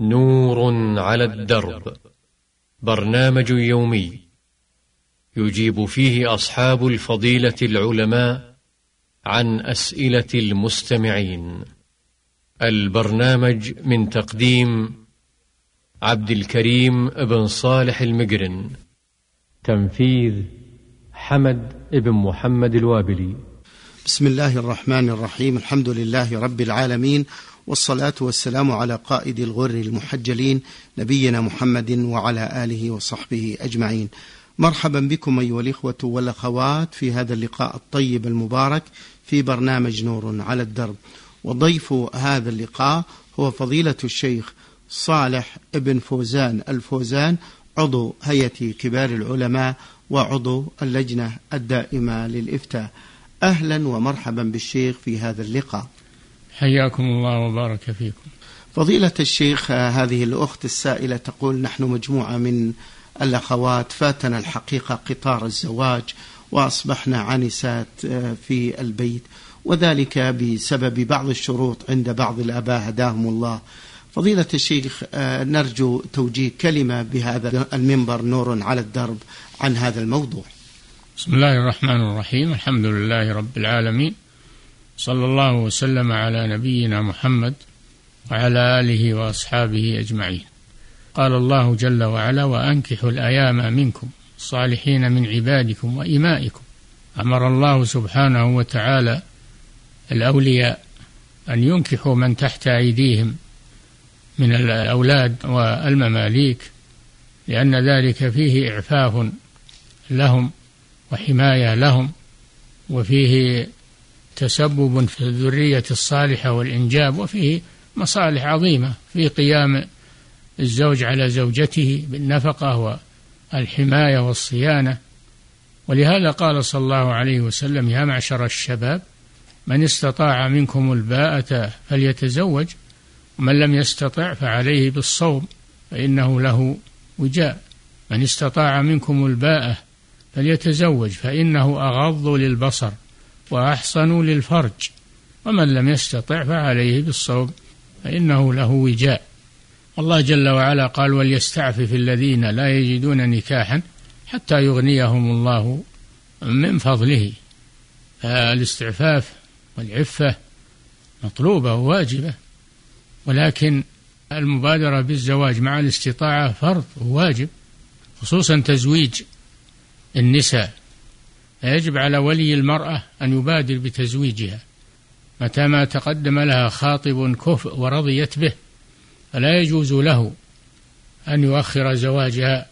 نور على الدرب، برنامج يومي يجيب فيه أصحاب الفضيلة العلماء عن أسئلة المستمعين. البرنامج من تقديم عبد الكريم بن صالح المقرن، تنفيذ حمد بن محمد الوابلي. بسم الله الرحمن الرحيم. الحمد لله رب العالمين، والصلاة والسلام على قائد الغر المحجلين نبينا محمد وعلى آله وصحبه أجمعين. مرحبا بكم أيها الإخوة والأخوات في هذا اللقاء الطيب المبارك في برنامج نور على الدرب. وضيف هذا اللقاء هو فضيلة الشيخ صالح بن فوزان الفوزان، عضو هيئة كبار العلماء وعضو اللجنة الدائمة للإفتاء. أهلا ومرحبا بالشيخ في هذا اللقاء. حياكم الله وبارك فيكم. فضيلة الشيخ، هذه الأخت السائلة تقول: نحن مجموعة من الأخوات فاتنا الحقيقة قطار الزواج، وأصبحنا عنسات في البيت، وذلك بسبب بعض الشروط عند بعض الآباء هداهم الله. فضيلة الشيخ، نرجو توجيه كلمة بهذا المنبر نور على الدرب عن هذا الموضوع. بسم الله الرحمن الرحيم. الحمد لله رب العالمين، صلى الله وسلم على نبينا محمد وعلى آله وأصحابه أجمعين. قال الله جل وعلا: وأنكحوا الأيام منكم الصالحين من عبادكم وإمائكم. أمر الله سبحانه وتعالى الأولياء أن ينكحوا من تحت أيديهم من الأولاد والمماليك، لأن ذلك فيه إعفاف لهم وحماية لهم، وفيه تسبب في الذرية الصالحة والإنجاب، وفيه مصالح عظيمة في قيام الزوج على زوجته بالنفقة والحماية والصيانة. ولهذا قال صلى الله عليه وسلم: يا معشر الشباب من استطاع منكم الباءة فليتزوج، ومن لم يستطع فعليه بالصوم فإنه له وجاء. من استطاع منكم الباءة فليتزوج فإنه أغض للبصر وأحصن للفرج، ومن لم يستطع فعليه بالصوم فإنه له وجاء. الله جل وعلا قال: وليستعفف الذين لا يجدون نكاحا حتى يغنيهم الله من فضله. فالاستعفاف والعفة مطلوبة وواجبة، ولكن المبادرة بالزواج مع الاستطاعة فرض وواجب، خصوصا تزويج النساء. يجب على ولي المرأة أن يبادر بتزويجها متى ما تقدم لها خاطب كفء ورضيت به، فلا يجوز له أن يؤخر زواجها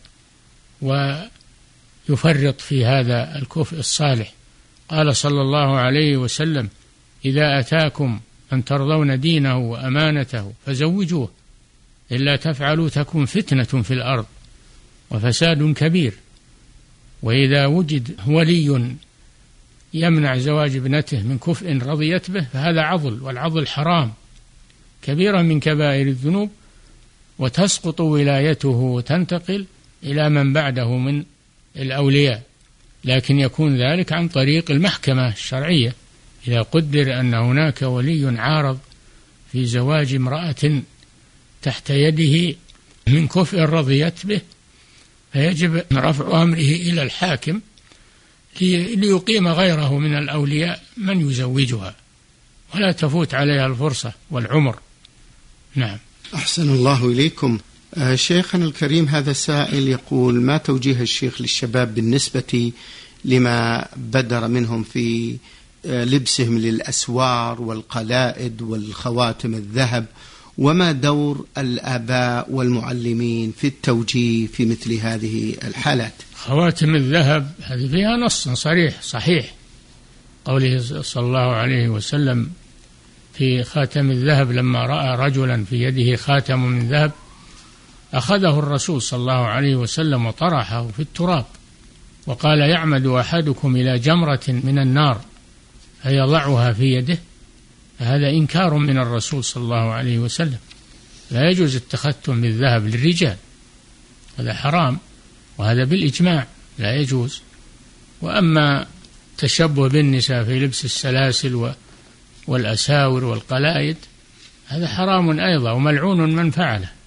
ويفرط في هذا الكفء الصالح. قال صلى الله عليه وسلم: إذا أتاكم من ترضون دينه وأمانته فزوجوه، إلا تفعلوا تكن فتنة في الأرض وفساد كبير. وإذا وجد ولي يمنع زواج ابنته من كفء رضيت به فهذا عضل، والعضل حرام كبيرا من كبائر الذنوب، وتسقط ولايته وتنتقل إلى من بعده من الأولياء، لكن يكون ذلك عن طريق المحكمة الشرعية. إذا قدر أن هناك ولي عارض في زواج امرأة تحت يده من كفء رضيت به، فيجب رفع أمره إلى الحاكم ليقيم غيره من الأولياء من يزوجها، ولا تفوت عليها الفرصة والعمر. نعم. أحسن الله إليكم. شيخنا الكريم، هذا سائل يقول: ما توجيه الشيخ للشباب بالنسبة لما بدر منهم في لبسهم للأسوار والقلائد والخواتم الذهب، وما دور الآباء والمعلمين في التوجيه في مثل هذه الحالات؟ خواتم الذهب هذه فيها نص صريح صحيح، قوله صلى الله عليه وسلم في خاتم الذهب: لما رأى رجلا في يده خاتم من ذهب أخذه الرسول صلى الله عليه وسلم وطرحه في التراب، وقال: يعمد أحدكم إلى جمرة من النار فيضعها في يده. فهذا إنكار من الرسول صلى الله عليه وسلم. لا يجوز التختم بالذهب للرجال، هذا حرام، وهذا بالإجماع لا يجوز. وأما التشبه بالنساء في لبس السلاسل والأساور والقلائد هذا حرام أيضا، وملعون من فعله.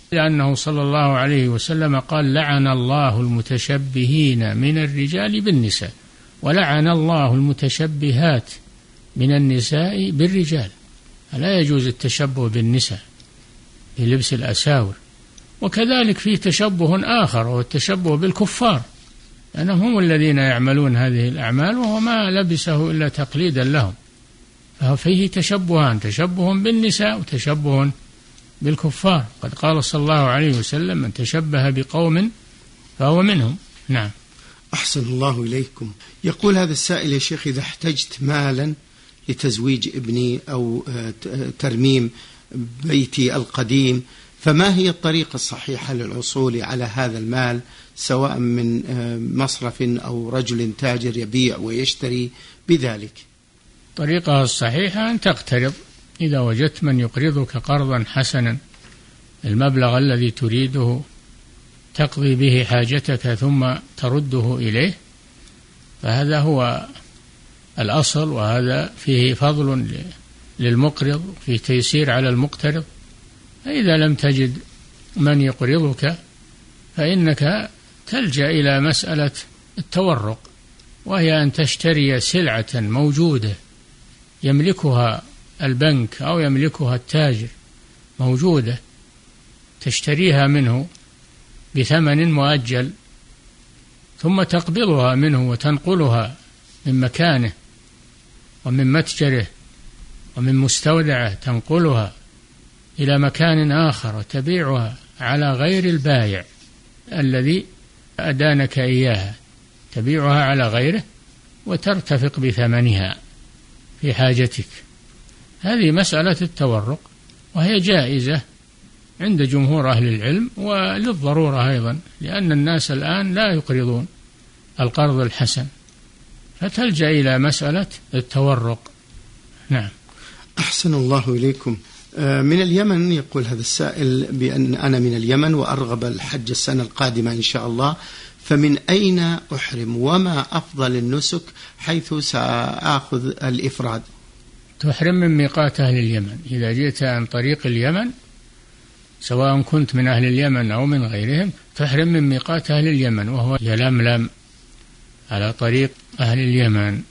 لأنه صلى الله عليه وسلم قال: لعن الله المتشبهين من الرجال بالنساء، ولعن الله المتشبهات من النساء بالرجال. فلا يجوز التشبه بالنساء في لبس الأساور. وكذلك فيه تشبه آخر، وهو التشبه بالكفار، لأنهم هم الذين يعملون هذه الأعمال، وهو ما لبسه إلا تقليدا لهم. ففيه تشبهان: تشبه بالنساء وتشبه بالكفار. قد قال صلى الله عليه وسلم: من تشبه بقوم فهو منهم. نعم. أحسن الله إليكم. يقول هذا السائل: يا شيخ، إذا احتجت مالا لتزويج ابني أو ترميم بيتي القديم، فما هي الطريقة الصحيحة للحصول على هذا المال، سواء من مصرف أو رجل تاجر يبيع ويشتري بذلك؟ الطريقة الصحيحة أن تقترض، إذا وجدت من يقرضك قرضا حسنا المبلغ الذي تريده تقضي به حاجتك ثم ترده إليه، فهذا هو الأصل، وهذا فيه فضل للمقرض، فيه تيسير على المقترض. فإذا لم تجد من يقرضك فإنك تلجأ إلى مسألة التورق، وهي أن تشتري سلعة موجودة يملكها البنك أو يملكها التاجر، موجودة، تشتريها منه بثمن مؤجل، ثم تقبضها منه وتنقلها من مكانه ومن متجره ومن مستودعه، تنقلها إلى مكان آخر وتبيعها على غير البائع الذي أدانك إياها، تبيعها على غيره وترتفق بثمنها في حاجتك. هذه مسألة التورق، وهي جائزة عند جمهور أهل العلم، وللضرورة أيضا، لأن الناس الآن لا يقرضون القرض الحسن، فتلجأ إلى مسألة التورق. نعم. أحسن الله إليكم. من اليمن يقول هذا السائل بأن أنا من اليمن وأرغب الحج السنة القادمة إن شاء الله، فمن أين أحرم وما أفضل النسك حيث سأخذ الإفراد؟ تحرم من ميقات أهل اليمن. إذا جئت عن طريق اليمن، سواء كنت من أهل اليمن أو من غيرهم، تحرم من ميقات أهل اليمن، وهو يلملم على طريق أهل اليمن.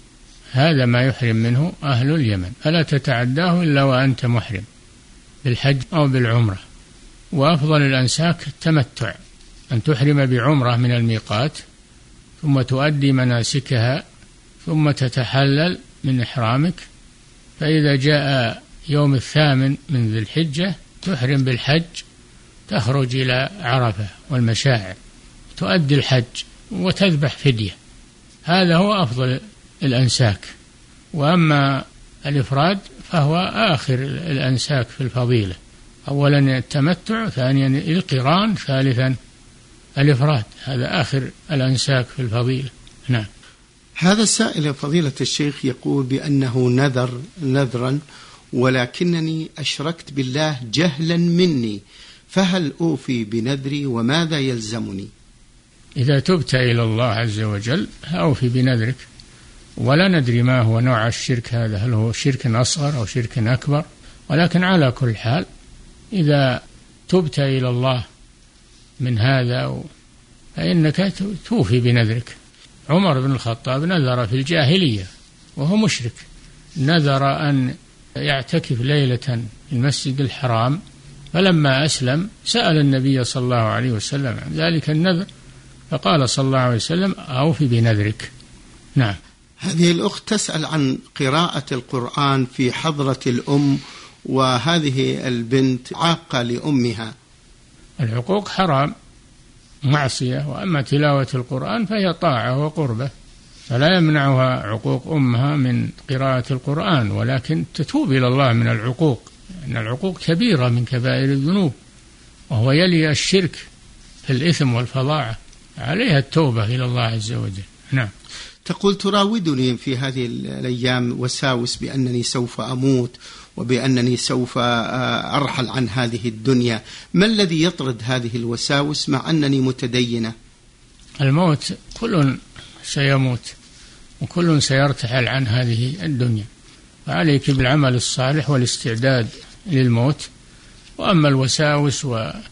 هذا ما يحرم منه أهل اليمن، فلا تتعداه إلا وأنت محرم بالحج أو بالعمرة. وأفضل الأنساك التمتع، أن تحرم بعمرة من الميقات ثم تؤدي مناسكها ثم تتحلل من إحرامك، فإذا جاء يوم 8 من ذي الحجة تحرم بالحج، تخرج إلى عرفة والمشاعر، تؤدي الحج وتذبح فدية. هذا هو أفضل الأنساك. وأما الإفراد فهو آخر الأنساك في الفضيلة، أولا التمتع، ثانيا القران، ثالثا الإفراد. هذا آخر الأنساك في الفضيلة. نعم. هذا السائل فضيلة الشيخ يقول بأنه نذرا ولكنني أشركت بالله جهلا مني، فهل أوفي بنذري وماذا يلزمني؟ إذا تبت إلى الله عز وجل أوفي بنذرك، ولا ندري ما هو نوع الشرك هذا، هل هو شرك أصغر أو شرك أكبر، ولكن على كل حال إذا تبت إلى الله من هذا فإنك توفي بنذرك. عمر بن الخطاب نذر في الجاهلية وهو مشرك، نذر أن يعتكف ليلة في المسجد الحرام، فلما أسلم سأل النبي صلى الله عليه وسلم عن ذلك النذر، فقال صلى الله عليه وسلم أوفي بنذرك. نعم. هذه الأخت تسأل عن قراءة القرآن في حضرة الأم، وهذه البنت عاقة لأمها. العقوق حرام، معصية، وأما تلاوة القرآن فهي طاعة وقربة، فلا يمنعها عقوق أمها من قراءة القرآن، ولكن تتوب إلى الله من العقوق، لأن العقوق كبيرة من كبائر الذنوب، وهو يلي الشرك في الإثم والفظاعة، عليها التوبة إلى الله عز وجل. نعم. تقول تراودني في هذه الأيام وساوس بأنني سوف أموت وبأنني سوف أرحل عن هذه الدنيا، ما الذي يطرد هذه الوساوس مع أنني متدينة؟ الموت، كل سيموت وكل سيرتحل عن هذه الدنيا، فعليك بالعمل الصالح والاستعداد للموت. وأما الوساوس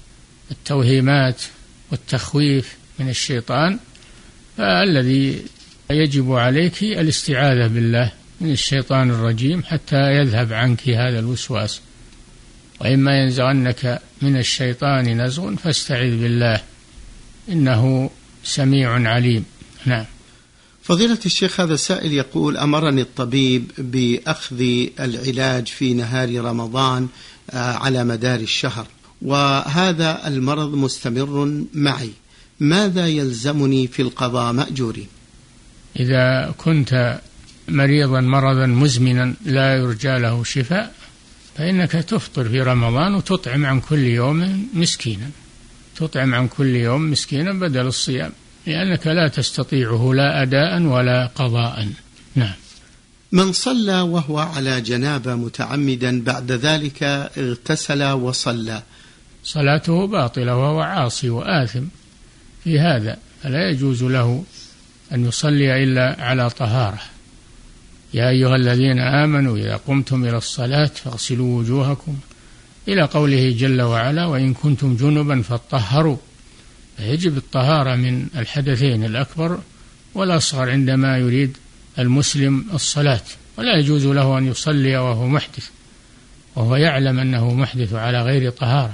التوهيمات والتخويف من الشيطان، فالذي يجب عليك الاستعاذة بالله من الشيطان الرجيم حتى يذهب عنك هذا الوسواس. وإما ينزغنك من الشيطان نزغ فاستعذ بالله إنه سميع عليم. نعم. فضيلة الشيخ، هذا سائل يقول: أمرني الطبيب بأخذ العلاج في نهار رمضان على مدار الشهر، وهذا المرض مستمر معي، ماذا يلزمني في القضاء مأجوري؟ إذا كنت مريضا مرضا مزمنا لا يرجى له شفاء فإنك تفطر في رمضان وتطعم عن كل يوم مسكينا، تطعم عن كل يوم مسكينا بدل الصيام، لأنك لا تستطيعه لا أداء ولا قضاء. نعم. من صلى وهو على جنابة متعمدا بعد ذلك اغتسل وصلى، صلاته باطلة وهو عاصي وآثم في هذا، فلا يجوز له أن يصلي إلا على طهارة. يا أيها الذين آمنوا إذا قمتم إلى الصلاة فاغسلوا وجوهكم إلى قوله جل وعلا: وإن كنتم جنبا فاطهروا. فيجب الطهارة من الحدثين الأكبر والأصغر عندما يريد المسلم الصلاة، ولا يجوز له أن يصلي وهو محدث وهو يعلم أنه محدث على غير طهارة،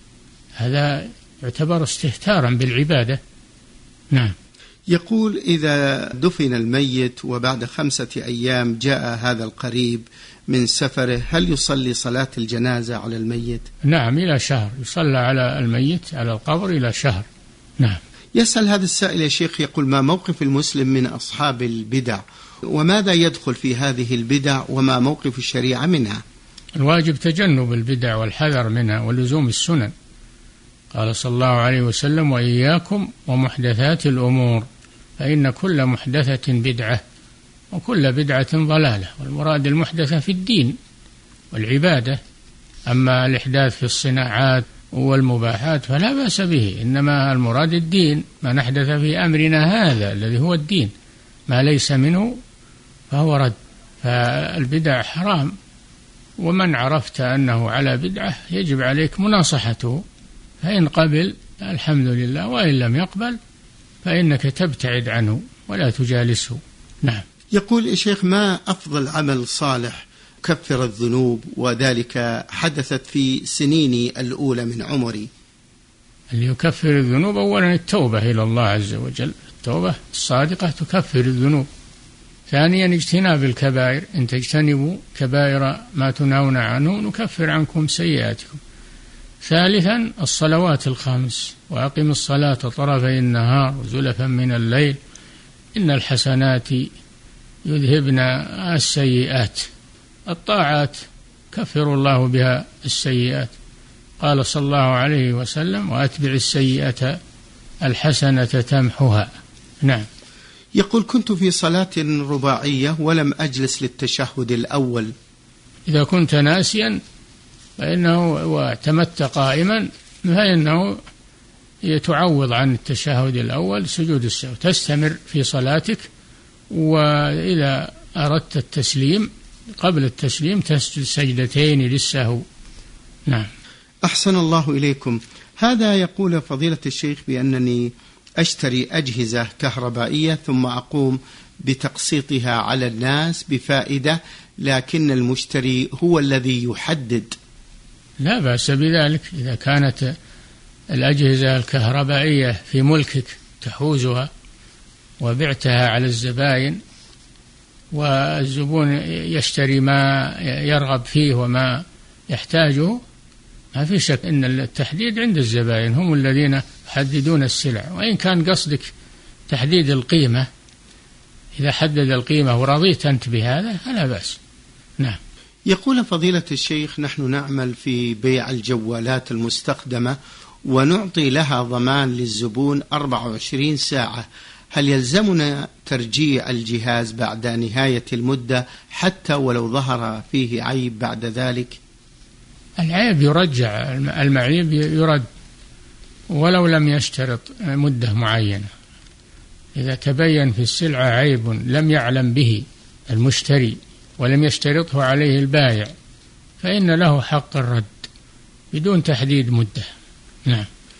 هذا يعتبر استهتارا بالعبادة. نعم. يقول: إذا دفن الميت وبعد 5 أيام جاء هذا القريب من سفره، هل يصلي صلاة الجنازة على الميت؟ نعم، إلى شهر يصلى على الميت على القبر إلى شهر. نعم. يسأل هذا السائل يا شيخ، يقول: ما موقف المسلم من أصحاب البدع، وماذا يدخل في هذه البدع، وما موقف الشريعة منها؟ الواجب تجنب البدع والحذر منها ولزوم السنن. قال صلى الله عليه وسلم: وإياكم ومحدثات الأمور فإن كل محدثة بدعة وكل بدعة ضلالة. والمراد المحدثة في الدين والعبادة، أما الإحداث في الصناعات والمباحات فلا بأس به، إنما المراد الدين، ما نحدث في أمرنا هذا الذي هو الدين، ما ليس منه فهو رد. فالبدع حرام، ومن عرفت أنه على بدعة يجب عليك مناصحته، فإن قبل الحمد لله، وإن لم يقبل فإنك تبتعد عنه ولا تجالسه. نعم. يقول يا شيخ: ما أفضل عمل صالح كفر الذنوب، وذلك حدثت في سنيني الأولى من عمري؟ اللي يكفر الذنوب أولا التوبة إلى الله عز وجل، التوبة الصادقة تكفر الذنوب. ثانيا اجتناب الكبائر، إن تجتنبوا كبائر ما تنهون عنه نكفر عنكم سيئاتكم. ثالثا الصلوات الخمس، وأقم الصلاة طرفي النهار وزلفا من الليل إن الحسنات يذهبن السيئات. الطاعات كفر الله بها السيئات، قال صلى الله عليه وسلم: وأتبع السيئة الحسنة تمحها. نعم. يقول: كنت في صلاة رباعية ولم أجلس للتشهد الأول. إذا كنت ناسيا فإنه واعتمدت قائما فإنه يتعوض عن التشهد الأول سجود السهو، تستمر في صلاتك، وإذا أردت التسليم قبل التسليم تسجد سجدتين للسهو. نعم. أحسن الله إليكم. هذا يقول فضيلة الشيخ بأنني أشتري أجهزة كهربائية ثم أقوم بتقسيطها على الناس بفائدة، لكن المشتري هو الذي يحدد. لا بأس بذلك، إذا كانت الأجهزة الكهربائية في ملكك تحوزها وبعتها على الزبائن، والزبون يشتري ما يرغب فيه وما يحتاجه، ما في شك أن التحديد عند الزبائن، هم الذين يحددون السلع. وإن كان قصدك تحديد القيمة، إذا حدد القيمة ورضيت أنت بهذا فلا بأس. نعم. يقول فضيلة الشيخ: نحن نعمل في بيع الجوالات المستخدمة ونعطي لها ضمان للزبون 24 ساعة، هل يلزمنا ترجيع الجهاز بعد نهاية المدة حتى ولو ظهر فيه عيب بعد ذلك؟ العيب يرجع، المعيب يرد ولو لم يشترط مدة معينة. إذا تبين في السلعة عيب لم يعلم به المشتري ولم يشترطه عليه البائع فإن له حق الرد بدون تحديد مدة. نعم.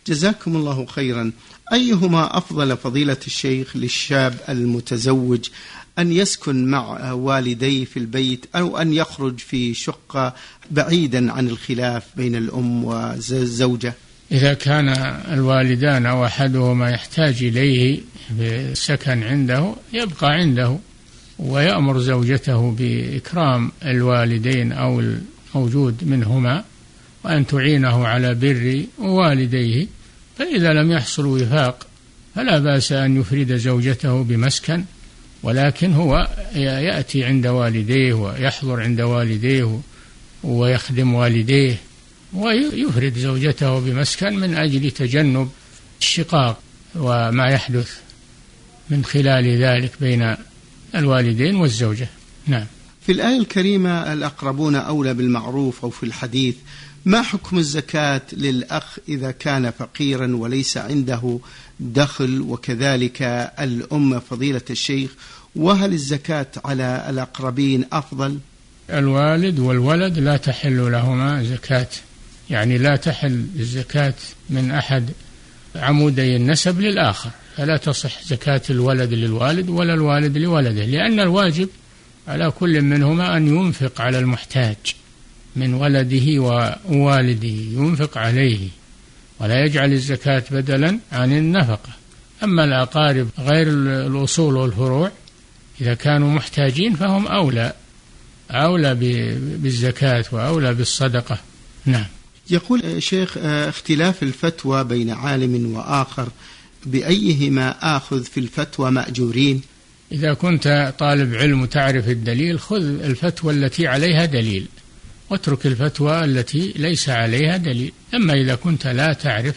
جزاكم الله خيرا. أيهما أفضل فضيلة الشيخ للشاب المتزوج، أن يسكن مع والديه في البيت أو أن يخرج في شقة بعيدا عن الخلاف بين الأم والزوجة؟ إذا كان الوالدان أو أحدهما يحتاج إليه بالسكن عنده يبقى عنده، ويأمر زوجته بإكرام الوالدين أو الموجود منهما وأن تعينه على بر والديه. فإذا لم يحصل وفاق فلا بأس أن يفرد زوجته بمسكن، ولكن هو يأتي عند والديه ويحضر عند والديه ويخدم والديه، ويفرد زوجته بمسكن من أجل تجنب الشقاق وما يحدث من خلال ذلك بين الوالدين والزوجة. نعم. في الآية الكريمة الأقربون أولى بالمعروف، أو في الحديث ما حكم الزكاة للأخ إذا كان فقيرا وليس عنده دخل، وكذلك الأم فضيلة الشيخ، وهل الزكاة على الأقربين أفضل؟ الوالد والولد لا تحل لهما زكاة، يعني لا تحل الزكاة من أحد عمودي النسب للآخر، فلا تصح زكاة الولد للوالد ولا الوالد لولده، لأن الواجب على كل منهما أن ينفق على المحتاج من ولده ووالده، ينفق عليه ولا يجعل الزكاة بدلا عن النفقة. أما الأقارب غير الأصول والفروع إذا كانوا محتاجين فهم أولى بالزكاة وأولى بالصدقة. نعم. يقول شيخ اختلاف الفتوى بين عالم وآخر، بأيهما آخذ في الفتوى مأجورين؟ إذا كنت طالب علم وتعرف الدليل خذ الفتوى التي عليها دليل، واترك الفتوى التي ليس عليها دليل. أما إذا كنت لا تعرف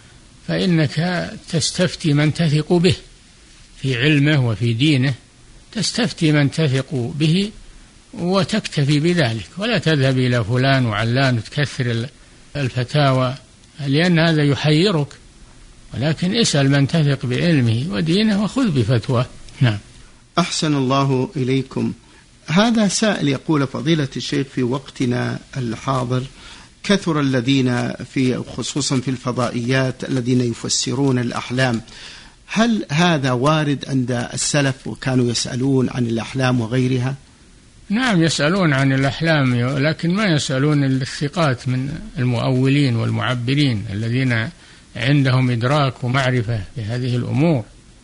فإنك تستفتي من تثق به في علمه وفي دينه، تستفتي من تثق به وتكتفي بذلك، ولا تذهب إلى فلان وعلان وتكثر الفتاوى، لأن هذا يحيرك، ولكن اسأل من تثق بعلمه ودينه وخذ بفتوى. نعم. أحسن الله إليكم. هذا سائل يقول فضيلة الشيخ في وقتنا الحاضر كثر الذين خصوصا في الفضائيات الذين يفسرون الأحلام، هل هذا وارد عند السلف وكانوا يسألون عن الأحلام وغيرها؟ نعم يسألون عن الأحلام، لكن ما يسألون الثقات من المؤولين والمعبرين الذين عندهم إدراك ومعرفة بهذه الأمور.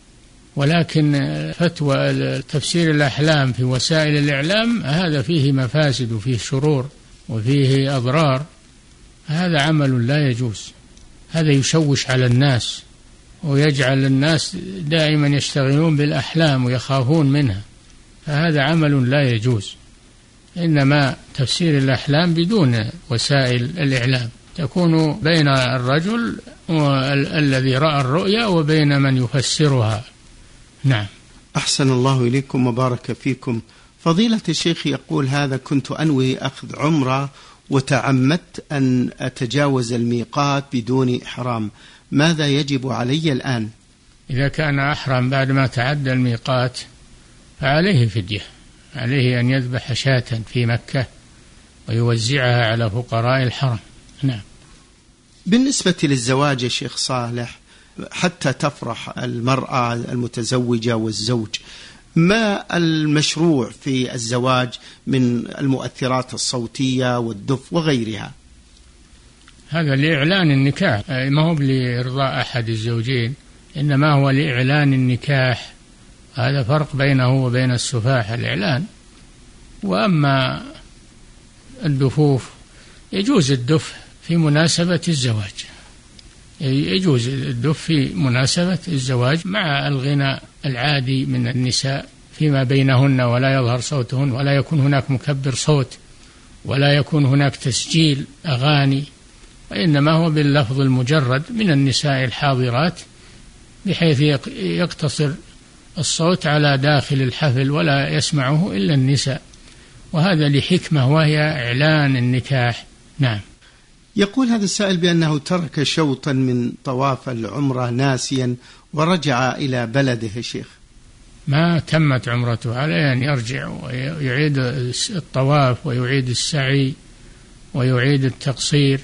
ولكن فتوى تفسير الأحلام في وسائل الإعلام هذا فيه مفاسد وفيه شرور وفيه أضرار، هذا عمل لا يجوز، هذا يشوش على الناس ويجعل الناس دائما يشتغلون بالأحلام ويخافون منها، فهذا عمل لا يجوز. إنما تفسير الأحلام بدون وسائل الإعلام تكون بين الرجل الذي رأى الرؤيا وبين من يفسرها. نعم. أحسن الله إليكم وبارك فيكم. فضيلة الشيخ يقول هذا كنت أنوي أخذ عمرة وتعمدت أن أتجاوز الميقات بدون إحرام، ماذا يجب علي الآن؟ إذا كان أحرم بعد ما تعدى الميقات فعليه فدية، عليه أن يذبح شاة في مكة ويوزعها على فقراء الحرم. نعم. بالنسبة للزواج يا شيخ صالح، حتى تفرح المرأة المتزوجة والزوج، ما المشروع في الزواج من المؤثرات الصوتية والدف وغيرها؟ هذا لإعلان النكاح، ما هو لإرضاء أحد الزوجين، إنما هو لإعلان النكاح، هذا فرق بينه وبين السفاح الإعلان. وأما الدفوف يجوز الدف في مناسبة الزواج، يجوز الدف في مناسبة الزواج مع الغناء العادي من النساء فيما بينهن، ولا يظهر صوتهن، ولا يكون هناك مكبر صوت، ولا يكون هناك تسجيل أغاني، وإنما هو باللفظ المجرد من النساء الحاضرات، بحيث يقتصر الصوت على داخل الحفل ولا يسمعه إلا النساء، وهذا لحكمة وهي إعلان النكاح. نعم. يقول هذا السائل بأنه ترك شوطا من طواف العمرة ناسيا ورجع إلى بلده يا شيخ. ما تمت عمرته، عليه أن يرجع ويعيد الطواف ويعيد السعي ويعيد التقصير،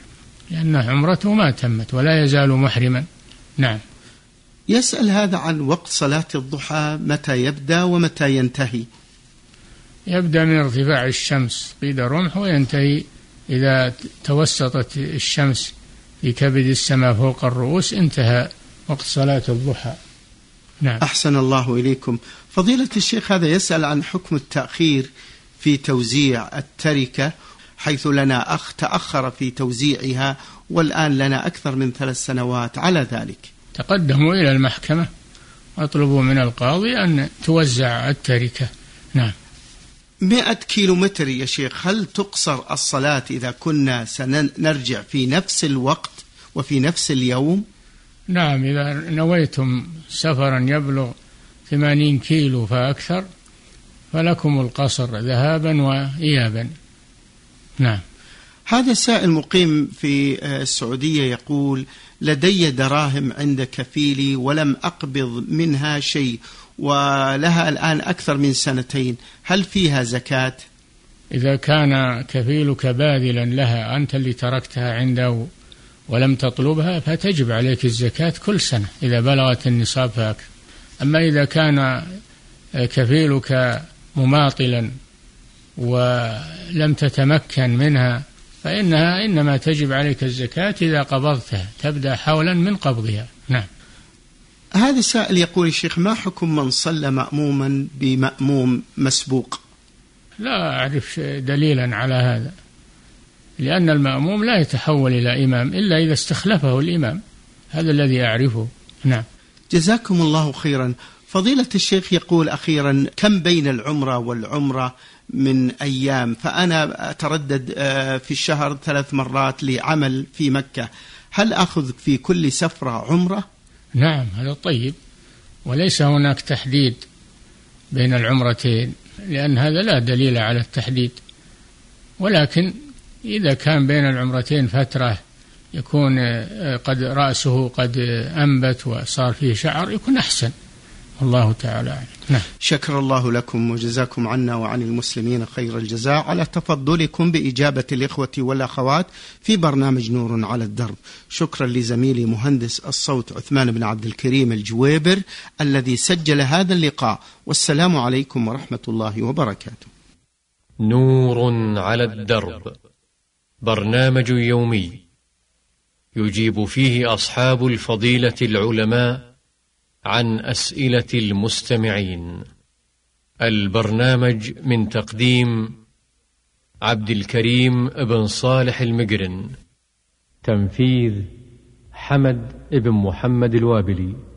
لأن عمرته ما تمت ولا يزال محرما. نعم. يسأل هذا عن وقت صلاة الضحى، متى يبدأ ومتى ينتهي؟ يبدأ من ارتفاع الشمس قيد رمح، وينتهي إذا توسطت الشمس في كبد السماء فوق الرؤوس، انتهى وقت صلاة الضحى. نعم. أحسن الله إليكم. فضيلة الشيخ، هذا يسأل عن حكم التأخير في توزيع التركة، حيث لنا أخ تأخر في توزيعها والآن لنا أكثر من 3 سنوات على ذلك. تقدموا إلى المحكمة واطلبوا من القاضي أن توزع التركة. نعم. 100 كيلومتر يا شيخ، هل تقصر الصلاة إذا كنا سنرجع في نفس الوقت وفي نفس اليوم؟ نعم، إذا نويتم سفرا يبلغ 80 كيلو فأكثر فلكم القصر ذهابا وإيابا. نعم. هذا سائل مقيم في السعودية يقول: لدي دراهم عند كفيلي ولم أقبض منها شيء، ولها الآن أكثر من 2 سنين، هل فيها زكاة؟ إذا كان كفيلك باذلا لها، أنت اللي تركتها عنده ولم تطلبها، فتجب عليك الزكاة كل سنة إذا بلغت النصاب فأكثر. أما إذا كان كفيلك مماطلا ولم تتمكن منها فإنها إنما تجب عليك الزكاة إذا قبضتها، تبدأ حولا من قبضها. نعم. هذا السائل يقول: الشيخ، ما حكم من صلى مأموما بمأموم مسبوق؟ لا أعرف دليلا على هذا، لأن المأموم لا يتحول إلى إمام إلا إذا استخلفه الإمام، هذا الذي أعرفه. نعم. جزاكم الله خيرا. فضيلة الشيخ يقول أخيرا: كم بين العمرة والعمرة من أيام؟ فأنا أتردد في الشهر 3 مرات لعمل في مكة، هل أخذ في كل سفرة عمرة؟ نعم، هذا طيب، وليس هناك تحديد بين العمرتين، لأن هذا لا دليل على التحديد، ولكن إذا كان بين العمرتين فترة يكون قد رأسه قد أنبت وصار فيه شعر يكون أحسن، الله تعالى. نعم. شكر الله لكم وجزاكم عنا وعن المسلمين خير الجزاء على تفضلكم بإجابة الإخوة والأخوات في برنامج نور على الدرب. شكرا لزميلي مهندس الصوت عثمان بن عبد الكريم الجويبر الذي سجل هذا اللقاء، والسلام عليكم ورحمة الله وبركاته. نور على الدرب، برنامج يومي يجيب فيه أصحاب الفضيلة العلماء عن أسئلة المستمعين. البرنامج من تقديم عبد الكريم بن صالح المقرن، تنفيذ حمد بن محمد الوابلي.